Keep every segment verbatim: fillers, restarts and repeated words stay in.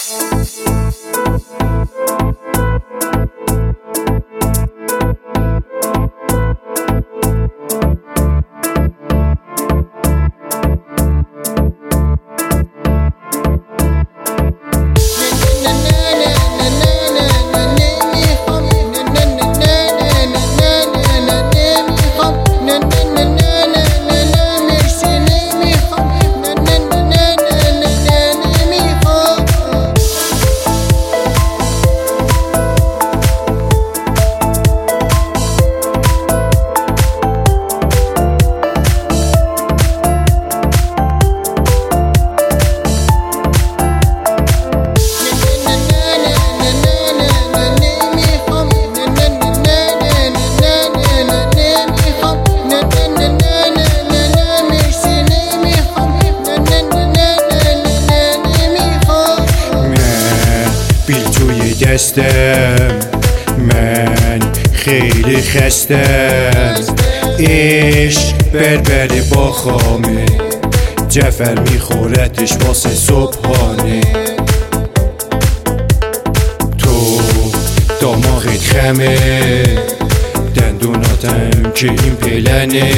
دستم من خیلی خستم، عشق بربره با خامه، جعفر میخورتش واسه صبحانه. تو دماغت خمه، دندوناتم که این پلنه،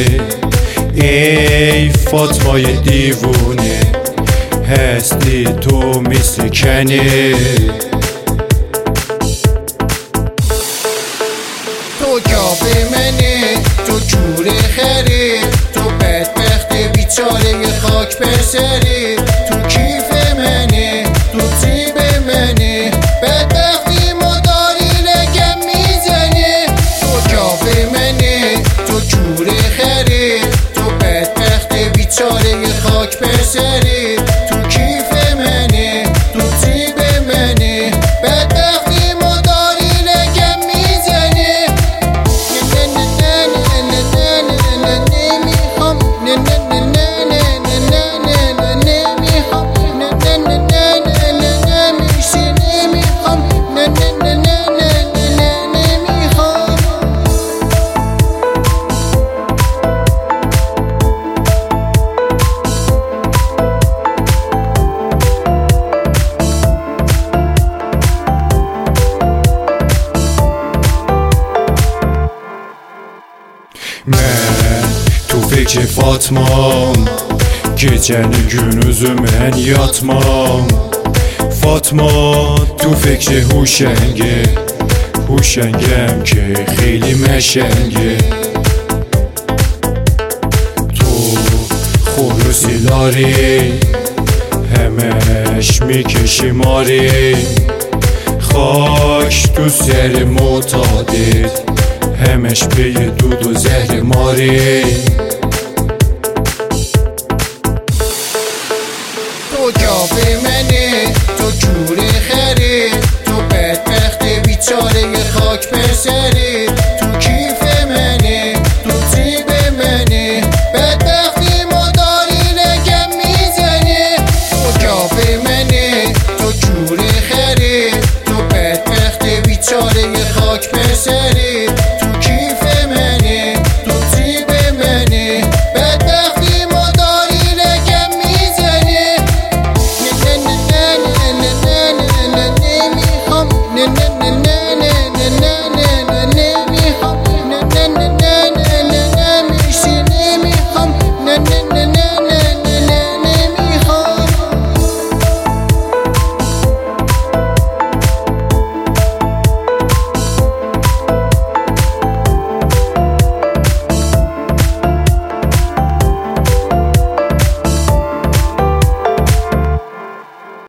ای فاطمای دیوونه، هستی تو مثل کنه. تو کافه منه، تو جور خری، تو بدبخت بیچاره خاک بر سری. تو کیف منه، تو تیب منه، بدبختی مداری لگم میزنه. تو کافه منه، تو جور خری، تو بدبخت بیچاره خاک بر سری. تو کیف منه، تو تیب منه، بدبختی مداری لگم میزنه. من تو فکر فاطمام که جن günüzü من yatmam. فاطما تو فکر هوشنگه، هوشنگم که خیلی مشنگه. تو خروسی داری، همش میکشی ماری، خاک تو سر معتادت، همش پی دود و زهر ماری.